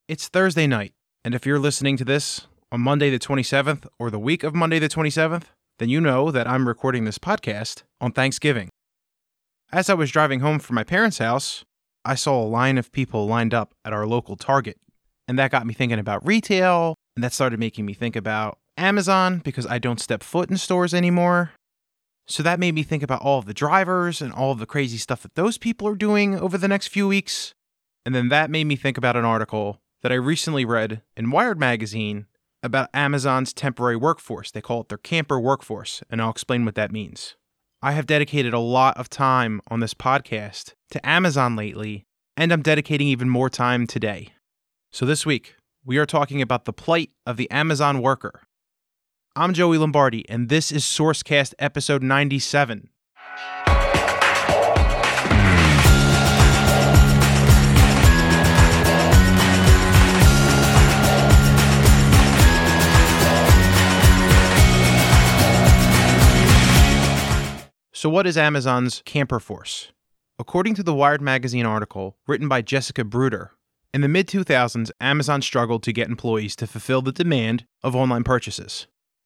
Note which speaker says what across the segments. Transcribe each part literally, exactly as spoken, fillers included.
Speaker 1: It's Thursday night, and if you're listening to this on Monday the twenty-seventh or the week of Monday the twenty-seventh, then you know that I'm recording this podcast on Thanksgiving. As I was driving home from my parents' house, I saw a line of people lined up at our local Target, and that got me thinking about retail, and that started making me think about Amazon because I don't step foot in stores anymore. So that made me think about all of the drivers and all of the crazy stuff that those people are doing over the next few weeks. And then that made me think about an article that I recently read in Wired magazine about Amazon's temporary workforce. They call it their camper workforce, and I'll explain what that means. I have dedicated a lot of time on this podcast to Amazon lately, and I'm dedicating even more time today. So this week, we are talking about the plight of the Amazon worker. I'm Joey Lombardi, and this is Sourcecast episode ninety-seven. So what is Amazon's camper force? According to the Wired magazine article written by Jessica Bruder, in the mid two thousands, Amazon struggled to get employees to fulfill the demand of online purchases.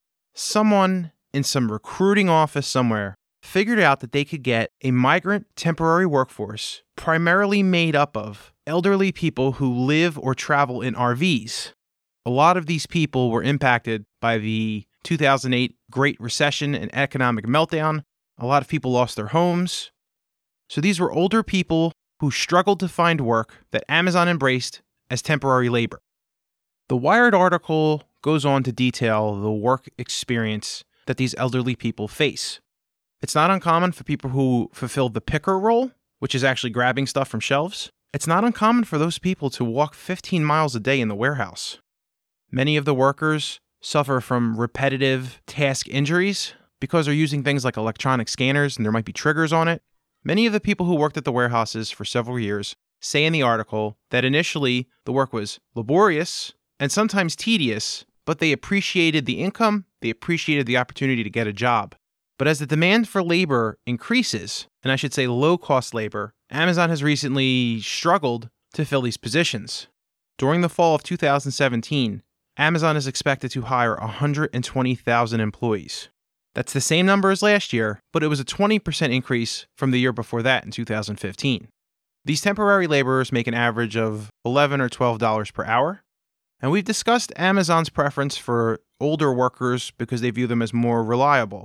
Speaker 1: Someone in some recruiting office somewhere figured out that they could get a migrant temporary workforce primarily made up of elderly people who live or travel in R Vs. A lot of these people were impacted by the two thousand eight Great Recession and economic meltdown. A lot of people lost their homes. So these were older people who struggled to find work that Amazon embraced as temporary labor. The Wired article goes on to detail the work experience that these elderly people face. It's not uncommon for people who fulfill the picker role, which is actually grabbing stuff from shelves. It's not uncommon for those people to walk fifteen miles a day in the warehouse. Many of the workers suffer from repetitive task injuries because they're using things like electronic scanners and there might be triggers on it. Many of the people who worked at the warehouses for several years say in the article that initially the work was laborious and sometimes tedious, but they appreciated the income, they appreciated the opportunity to get a job. But as the demand for labor increases, and I should say low-cost labor, Amazon has recently struggled to fill these positions. During the fall of two thousand seventeen, Amazon is expected to hire one hundred twenty thousand employees. That's the same number as last year, but it was a twenty percent increase from the year before that in two thousand fifteen. These temporary laborers make an average of eleven dollars or twelve dollars per hour, and we've discussed Amazon's preference for older workers because they view them as more reliable.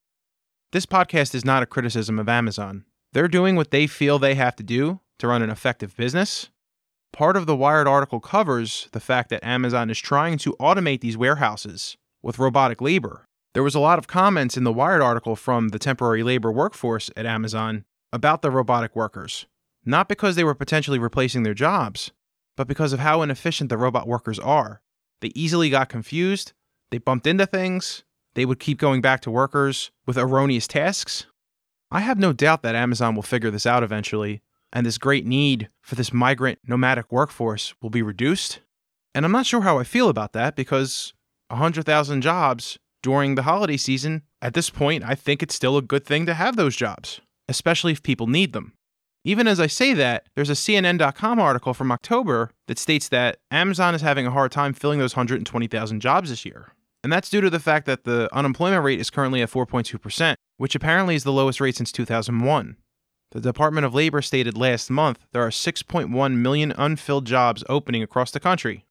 Speaker 1: This podcast is not a criticism of Amazon. They're doing what they feel they have to do to run an effective business. Part of the Wired article covers the fact that Amazon is trying to automate these warehouses with robotic labor. There was a lot of comments in the Wired article from the temporary labor workforce at Amazon about the robotic workers, not because they were potentially replacing their jobs, but because of how inefficient the robot workers are. They easily got confused, they bumped into things, they would keep going back to workers with erroneous tasks. I have no doubt that Amazon will figure this out eventually, and this great need for this migrant nomadic workforce will be reduced. And I'm not sure how I feel about that because one hundred thousand jobs during the holiday season, at this point, I think it's still a good thing to have those jobs, especially if people need them. Even as I say that, there's a C N N dot com article from October that states that Amazon is having a hard time filling those one hundred twenty thousand jobs this year. And that's due to the fact that the unemployment rate is currently at four point two percent, which apparently is the lowest rate since two thousand one. The Department of Labor stated last month there are six point one million unfilled jobs opening across the country.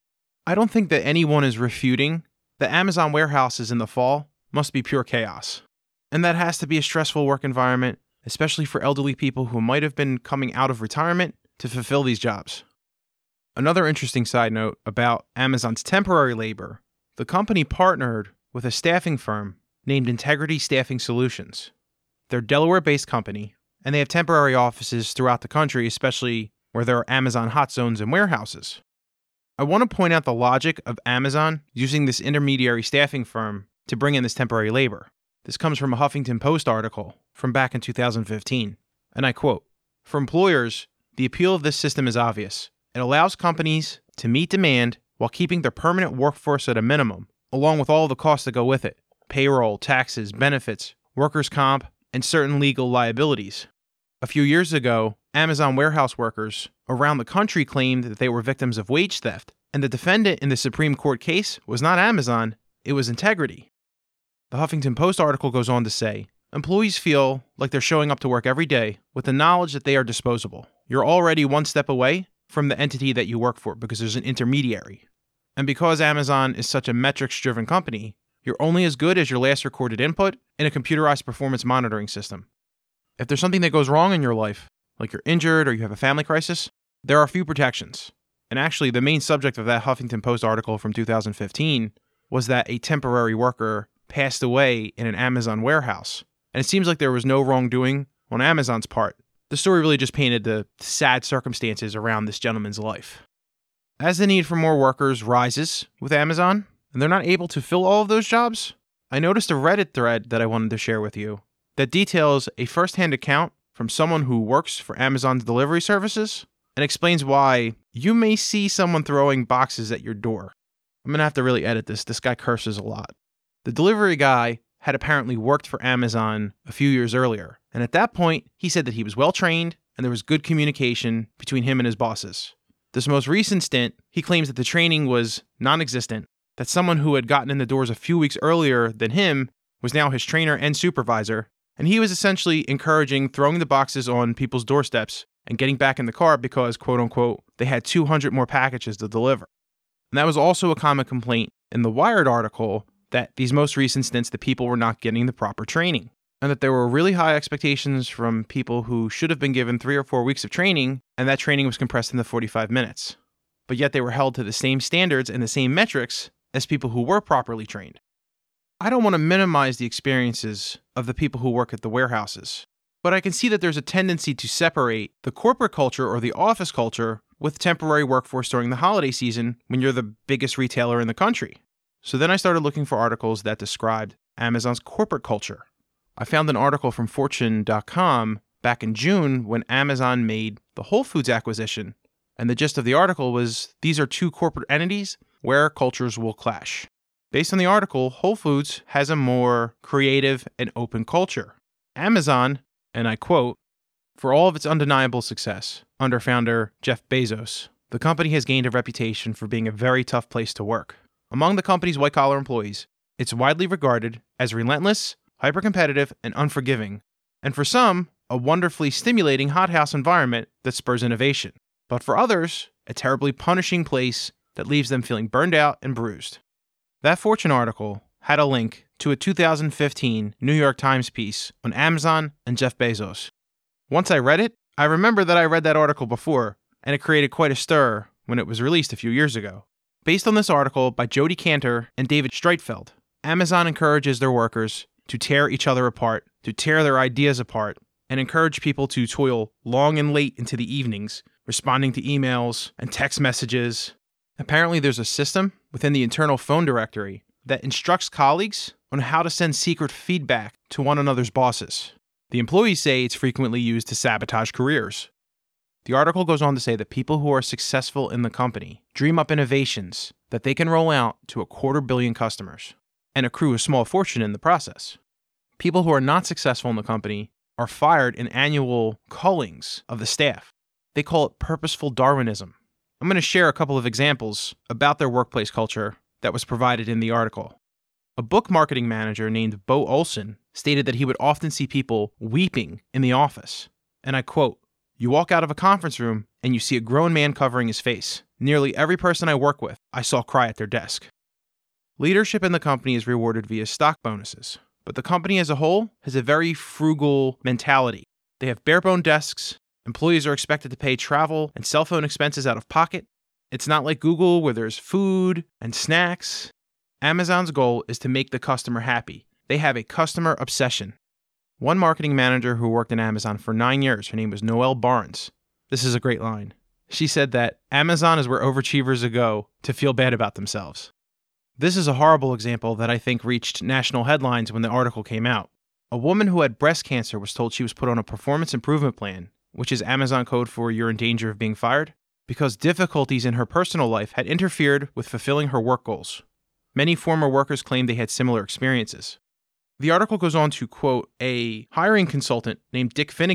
Speaker 1: I don't think that anyone is refuting that Amazon warehouses in the fall must be pure chaos. And that has to be a stressful work environment, especially for elderly people who might have been coming out of retirement to fulfill these jobs. Another interesting side note about Amazon's temporary labor, the company partnered with a staffing firm named Integrity Staffing Solutions. They're a Delaware-based company, and they have temporary offices throughout the country, especially where there are Amazon hot zones and warehouses. I want to point out the logic of Amazon using this intermediary staffing firm to bring in this temporary labor. This comes from a Huffington Post article from back in two thousand fifteen, and I quote, "For employers, the appeal of this system is obvious. It allows companies to meet demand while keeping their permanent workforce at a minimum, along with all the costs that go with it, payroll, taxes, benefits, workers' comp, and certain legal liabilities. A few years ago, Amazon warehouse workers around the country claimed that they were victims of wage theft, and the defendant in the Supreme Court case was not Amazon, it was Integrity. The Huffington Post article goes on to say, employees feel like they're showing up to work every day with the knowledge that they are disposable. You're already one step away from the entity that you work for because there's an intermediary. And because Amazon is such a metrics-driven company, you're only as good as your last recorded input in a computerized performance monitoring system. If there's something that goes wrong in your life, like you're injured or you have a family crisis, there are a few protections. And actually, the main subject of that Huffington Post article from two thousand fifteen was that a temporary worker passed away in an Amazon warehouse. And it seems like there was no wrongdoing on Amazon's part. The story really just painted the sad circumstances around this gentleman's life. As the need for more workers rises with Amazon, and they're not able to fill all of those jobs, I noticed a Reddit thread that I wanted to share with you that details a first-hand account from someone who works for Amazon's delivery services and explains why you may see someone throwing boxes at your door. I'm going to have to really edit this. This guy curses a lot. The delivery guy had apparently worked for Amazon a few years earlier, and at that point, he said that he was well-trained and there was good communication between him and his bosses. This most recent stint, he claims that the training was non-existent, that someone who had gotten in the doors a few weeks earlier than him was now his trainer and supervisor, and he was essentially encouraging throwing the boxes on people's doorsteps and getting back in the car because, quote-unquote, they had two hundred more packages to deliver. And that was also a common complaint in the Wired article that these most recent stints, the people were not getting the proper training, and that there were really high expectations from people who should have been given three or four weeks of training, and that training was compressed into forty-five minutes. But yet they were held to the same standards and the same metrics as people who were properly trained. I don't want to minimize the experiences of the people who work at the warehouses, but I can see that there's a tendency to separate the corporate culture or the office culture with temporary workforce during the holiday season when you're the biggest retailer in the country. So then I started looking for articles that described Amazon's corporate culture. I found an article from Fortune dot com back in June when Amazon made the Whole Foods acquisition, and the gist of the article was these are two corporate entities where cultures will clash. Based on the article, Whole Foods has a more creative and open culture. Amazon, and I quote, for all of its undeniable success under founder Jeff Bezos, the company has gained a reputation for being a very tough place to work. Among the company's white-collar employees, it's widely regarded as relentless, hyper-competitive, and unforgiving, and for some, a wonderfully stimulating hothouse environment that spurs innovation. But for others, a terribly punishing place that leaves them feeling burned out and bruised. That Fortune article had a link to a two thousand fifteen New York Times piece on Amazon and Jeff Bezos. Once I read it, I remember that I read that article before, and it created quite a stir when it was released a few years ago. Based on this article by Jody Cantor and David Streitfeld, Amazon encourages their workers to tear each other apart, to tear their ideas apart, and encourage people to toil long and late into the evenings, responding to emails and text messages. Apparently, there's a system within the internal phone directory that instructs colleagues on how to send secret feedback to one another's bosses. The employees say it's frequently used to sabotage careers. The article goes on to say that people who are successful in the company dream up innovations that they can roll out to a quarter billion customers and accrue a small fortune in the process. People who are not successful in the company are fired in annual cullings of the staff. They call it purposeful Darwinism. I'm going to share a couple of examples about their workplace culture that was provided in the article. A book marketing manager named Bo Olson stated that he would often see people weeping in the office. And I quote, "You walk out of a conference room and you see a grown man covering his face. Nearly every person I work with, I saw cry at their desk." Leadership in the company is rewarded via stock bonuses, but the company as a whole has a very frugal mentality. They have bare-bone desks. Employees are expected to pay travel and cell phone expenses out of pocket. It's not like Google where there's food and snacks. Amazon's goal is to make the customer happy. They have a customer obsession. One marketing manager who worked in Amazon for nine years, her name was Noelle Barnes. This is a great line. She said that Amazon is where overachievers go to feel bad about themselves. This is a horrible example that I think reached national headlines when the article came out. A woman who had breast cancer was told she was put on a performance improvement plan, which is Amazon code for you're in danger of being fired, because difficulties in her personal life had interfered with fulfilling her work goals. Many former workers claimed they had similar experiences. The article goes on to quote a hiring consultant named Dick Finnegan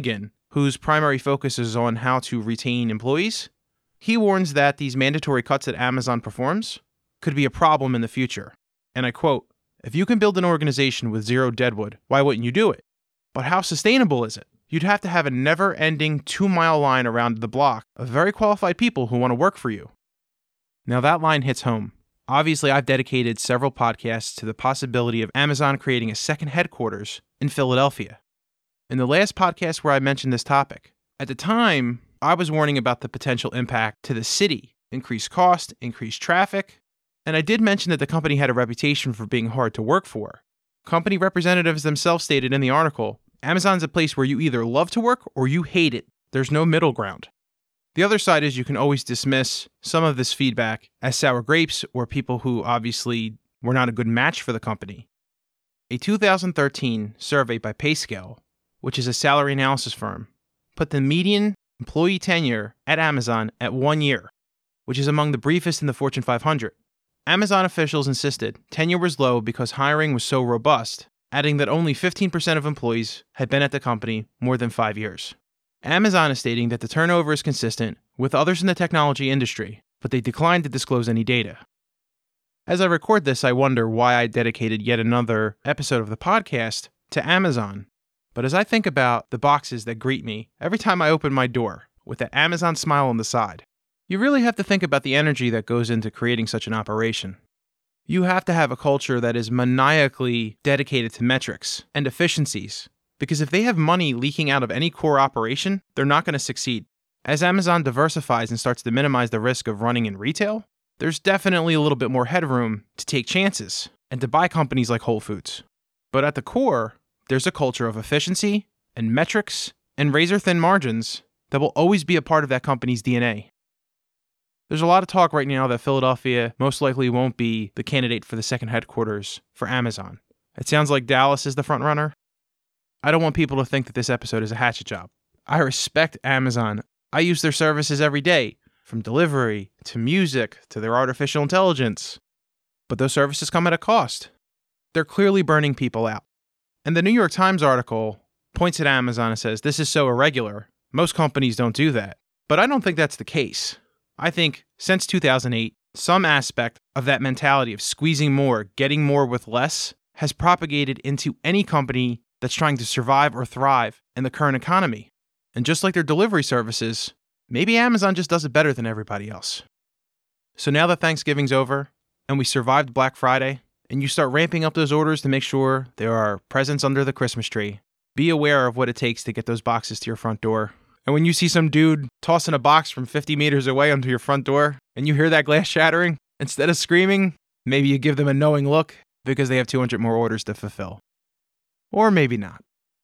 Speaker 1: whose primary focus is on how to retain employees. He warns that these mandatory cuts that Amazon performs could be a problem in the future. And I quote, "If you can build an organization with zero deadwood, why wouldn't you do it? But how sustainable is it? You'd have to have a never-ending two-mile line around the block of very qualified people who want to work for you." Now that line hits home. Obviously, I've dedicated several podcasts to the possibility of Amazon creating a second headquarters in Philadelphia. In the last podcast where I mentioned this topic, at the time, I was warning about the potential impact to the city, increased cost, increased traffic, and I did mention that the company had a reputation for being hard to work for. Company representatives themselves stated in the article, Amazon's a place where you either love to work or you hate it. There's no middle ground. The other side is you can always dismiss some of this feedback as sour grapes or people who obviously were not a good match for the company. A two thousand thirteen survey by PayScale, which is a salary analysis firm, put the median employee tenure at Amazon at one year, which is among the briefest in the Fortune five hundred. Amazon officials insisted tenure was low because hiring was so robust, adding that only fifteen percent of employees had been at the company more than five years. Amazon is stating that the turnover is consistent with others in the technology industry, but they declined to disclose any data. As I record this, I wonder why I dedicated yet another episode of the podcast to Amazon. But as I think about the boxes that greet me every time I open my door with that Amazon smile on the side, you really have to think about the energy that goes into creating such an operation. You have to have a culture that is maniacally dedicated to metrics and efficiencies, because if they have money leaking out of any core operation, they're not going to succeed. As Amazon diversifies and starts to minimize the risk of running in retail, there's definitely a little bit more headroom to take chances and to buy companies like Whole Foods. But at the core, there's a culture of efficiency and metrics and razor-thin margins that will always be a part of that company's D N A. There's a lot of talk right now that Philadelphia most likely won't be the candidate for the second headquarters for Amazon. It sounds like Dallas is the front runner. I don't want people to think that this episode is a hatchet job. I respect Amazon. I use their services every day, from delivery to music to their artificial intelligence. But those services come at a cost. They're clearly burning people out. And the New York Times article points at Amazon and says, this is so irregular. Most companies don't do that. But I don't think that's the case. I think since two thousand eight, some aspect of that mentality of squeezing more, getting more with less, has propagated into any company that's trying to survive or thrive in the current economy. And just like their delivery services, maybe Amazon just does it better than everybody else. So now that Thanksgiving's over and we survived Black Friday, and you start ramping up those orders to make sure there are presents under the Christmas tree, be aware of what it takes to get those boxes to your front door. And when you see some dude tossing a box from fifty meters away onto your front door, and you hear that glass shattering, instead of screaming, maybe you give them a knowing look because they have two hundred more orders to fulfill. Or maybe not.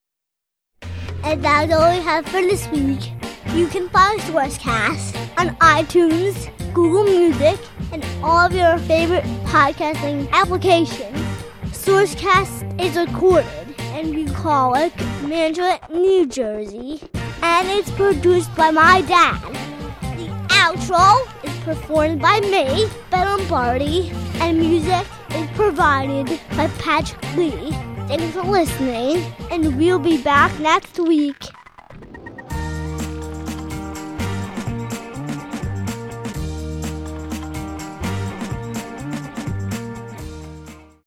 Speaker 2: And that's all we have for this week. You can find Sourcecast on iTunes, Google Music, and all of your favorite podcasting applications. Sourcecast is recorded in Bucolic, Mantua, New Jersey, and it's produced by my dad. The outro is performed by me, Ben Lombardi, and music is provided by Patrick Lee. Thanks for listening, and we'll be back next week.